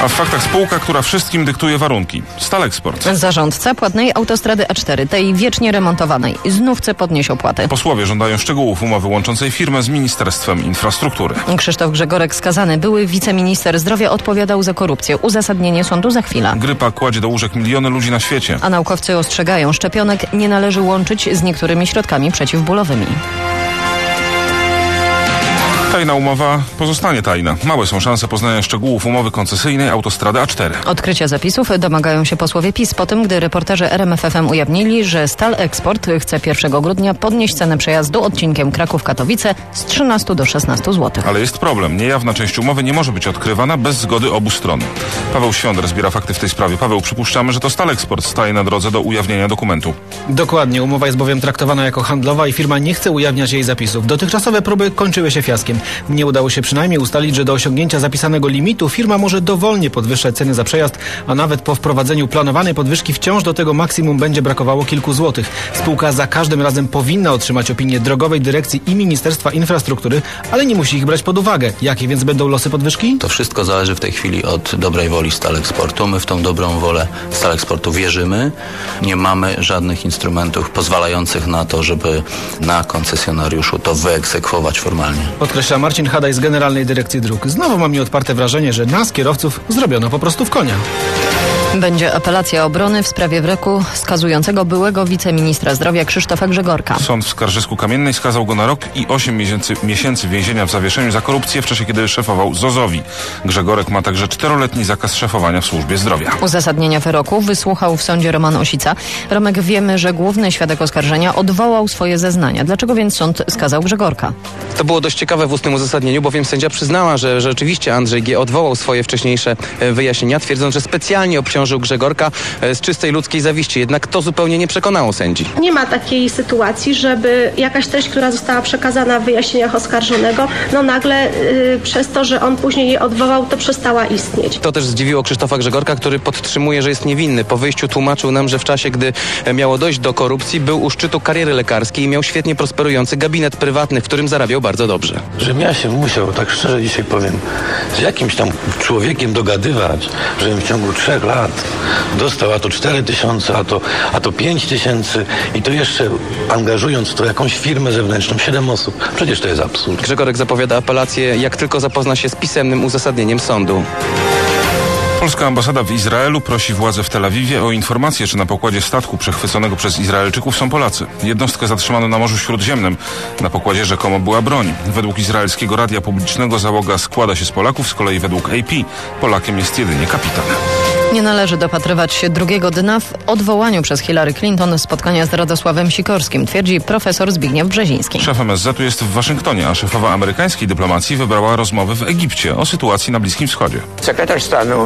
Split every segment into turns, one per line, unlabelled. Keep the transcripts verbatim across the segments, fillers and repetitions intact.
A w faktach spółka, która wszystkim dyktuje warunki. Staleksport.
Zarządca płatnej autostrady A cztery, tej wiecznie remontowanej, znów chce podnieść opłatę.
Posłowie żądają szczegółów umowy łączącej firmę z Ministerstwem Infrastruktury.
Krzysztof Grzegorek skazany, były wiceminister zdrowia, odpowiadał za korupcję. Uzasadnienie sądu za chwilę.
Grypa kładzie do łóżek miliony ludzi na świecie.
A naukowcy ostrzegają, szczepionek nie należy łączyć z niektórymi środkami przeciwbólowymi.
Tajna umowa pozostanie tajna. Małe są szanse poznania szczegółów umowy koncesyjnej autostrady A cztery.
Odkrycia zapisów domagają się posłowie PiS po tym, gdy reporterzy R M F F M ujawnili, że Staleksport chce pierwszego grudnia podnieść cenę przejazdu odcinkiem Kraków-Katowice z trzynastu do szesnastu złotych.
Ale jest problem. Niejawna część umowy nie może być odkrywana bez zgody obu stron. Paweł Świądr zbiera fakty w tej sprawie. Paweł, przypuszczamy, że to Staleksport staje na drodze do ujawnienia dokumentu.
Dokładnie. Umowa jest bowiem traktowana jako handlowa i firma nie chce ujawniać jej zapisów. Dotychczasowe próby kończyły się fiaskiem. Nie udało się przynajmniej ustalić, że do osiągnięcia zapisanego limitu firma może dowolnie podwyższać ceny za przejazd, a nawet po wprowadzeniu planowanej podwyżki wciąż do tego maksimum będzie brakowało kilku złotych. Spółka za każdym razem powinna otrzymać opinię Drogowej Dyrekcji i Ministerstwa Infrastruktury, ale nie musi ich brać pod uwagę. Jakie więc będą losy podwyżki?
To wszystko zależy w tej chwili od dobrej woli Staleksportu. My w tą dobrą wolę Staleksportu wierzymy. Nie mamy żadnych instrumentów pozwalających na to, żeby na koncesjonariuszu to wyegzekwować formalnie.
Podkreśla Marcin Hadaj z Generalnej Dyrekcji Dróg. Znowu mam nieodparte wrażenie, że nas, kierowców, zrobiono po prostu w konia.
Będzie apelacja obrony w sprawie wyroku skazującego byłego wiceministra zdrowia Krzysztofa Grzegorka.
Sąd w Skarżysku-Kamiennej skazał go na rok i osiem miesięcy, miesięcy więzienia w zawieszeniu za korupcję w czasie, kiedy szefował Zozowi. Grzegorek ma także czteroletni zakaz szefowania w służbie zdrowia.
Uzasadnienia wyroku wysłuchał w sądzie Roman Osica. Romek, wiemy, że główny świadek oskarżenia odwołał swoje zeznania. Dlaczego więc sąd skazał Grzegorka?
To było dość ciekawe w ustnym uzasadnieniu, bowiem sędzia przyznała, że rzeczywiście Andrzej G. odwołał swoje wcześniejsze wyjaśnienia, twierdząc, że specjalnie obciążył Grzegorka z czystej ludzkiej zawiści. Jednak to zupełnie nie przekonało sędzi.
Nie ma takiej sytuacji, żeby jakaś treść, która została przekazana w wyjaśnieniach oskarżonego, no nagle yy, przez to, że on później je odwołał, to przestała istnieć.
To też zdziwiło Krzysztofa Grzegorka, który podtrzymuje, że jest niewinny. Po wyjściu tłumaczył nam, że w czasie, gdy miało dojść do korupcji, był u szczytu kariery lekarskiej i miał świetnie prosperujący gabinet prywatny, w którym zarabiał bardzo dobrze.
Żebym ja się musiał, tak szczerze dzisiaj powiem, z jakimś tam człowiekiem dogadywać, żebym w ciągu trzech lat dostał a to cztery tysiące, a to, a to pięć tysięcy i to jeszcze angażując w to jakąś firmę zewnętrzną, siedem osób. Przecież to jest absurd.
Grzegorek zapowiada apelację, jak tylko zapozna się z pisemnym uzasadnieniem sądu.
Polska ambasada w Izraelu prosi władze w Tel Awiwie o informację, czy na pokładzie statku przechwyconego przez Izraelczyków są Polacy. Jednostkę zatrzymano na Morzu Śródziemnym. Na pokładzie rzekomo była broń. Według izraelskiego radia publicznego załoga składa się z Polaków, z kolei według A P Polakiem jest jedynie kapitan.
Nie należy dopatrywać się drugiego dna w odwołaniu przez Hillary Clinton spotkania z Radosławem Sikorskim, twierdzi profesor Zbigniew Brzeziński.
Szef M S Z-u jest w Waszyngtonie, a szefowa amerykańskiej dyplomacji wybrała rozmowy w Egipcie o sytuacji na Bliskim Wschodzie.
Sekretarz stanu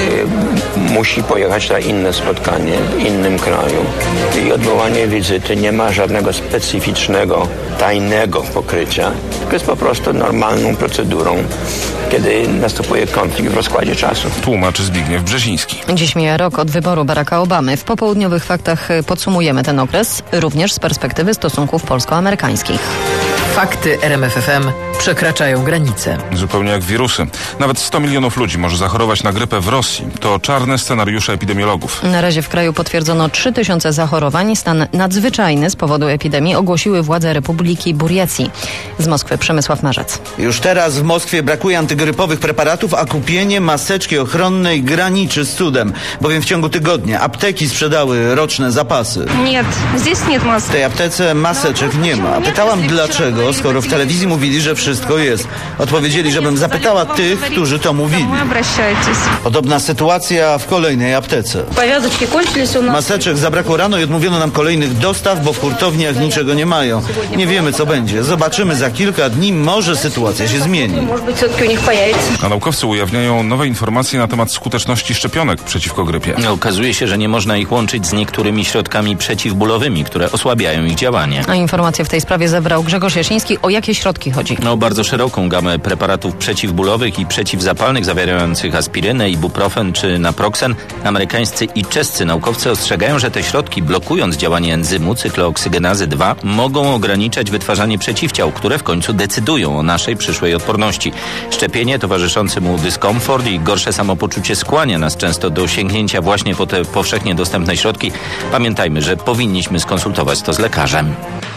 y, musi pojechać na inne spotkanie w innym kraju i odwołanie wizyty nie ma żadnego specyficznego, tajnego pokrycia, tylko jest po prostu normalną procedurą, kiedy następuje konflikt w rozkładzie czasu.
Tłumaczy Zbigniew Brzeziński.
Dziś mija rok od wyboru Baracka Obamy. W popołudniowych faktach podsumujemy ten okres, również z perspektywy stosunków polsko-amerykańskich.
Fakty R M F F M przekraczają granice.
Zupełnie jak wirusy. Nawet sto milionów ludzi może zachorować na grypę w Rosji. To czarne scenariusze epidemiologów.
Na razie w kraju potwierdzono trzy tysiące zachorowań. Stan nadzwyczajny z powodu epidemii ogłosiły władze Republiki Burjacji. Z Moskwy Przemysław Marzec.
Już teraz w Moskwie brakuje antygrypowych preparatów, a kupienie maseczki ochronnej graniczy z cudem. Bowiem w ciągu tygodnia apteki sprzedały roczne zapasy.
Nie, здесь нет масek.
W tej aptece maseczek nie ma. Pytałam dlaczego, skoro w telewizji mówili, że wszystko jest. Odpowiedzieli, żebym zapytała tych, którzy to mówili. Podobna sytuacja w kolejnej aptece. Maseczek zabrakło rano i odmówiono nam kolejnych dostaw, bo w hurtowniach niczego nie mają. Nie wiemy, co będzie. Zobaczymy za kilka dni, może sytuacja się zmieni.
A naukowcy ujawniają nowe informacje na temat skuteczności szczepionek przeciwko grypie.
Okazuje się, że nie można ich łączyć z niektórymi środkami przeciwbólowymi, które osłabiają ich działanie.
A informacje w tej sprawie zebrał Grzegorz Jasiński. O jakie środki chodzi?
o bardzo szeroką gamę preparatów przeciwbólowych i przeciwzapalnych zawierających aspirynę, ibuprofen czy naproxen. Amerykańscy i czescy naukowcy ostrzegają, że te środki, blokując działanie enzymu cyklooksygenozy dwa, mogą ograniczać wytwarzanie przeciwciał, które w końcu decydują o naszej przyszłej odporności. Szczepienie, towarzyszący mu dyskomfort i gorsze samopoczucie skłania nas często do sięgnięcia właśnie po te powszechnie dostępne środki. Pamiętajmy, że powinniśmy skonsultować to z lekarzem.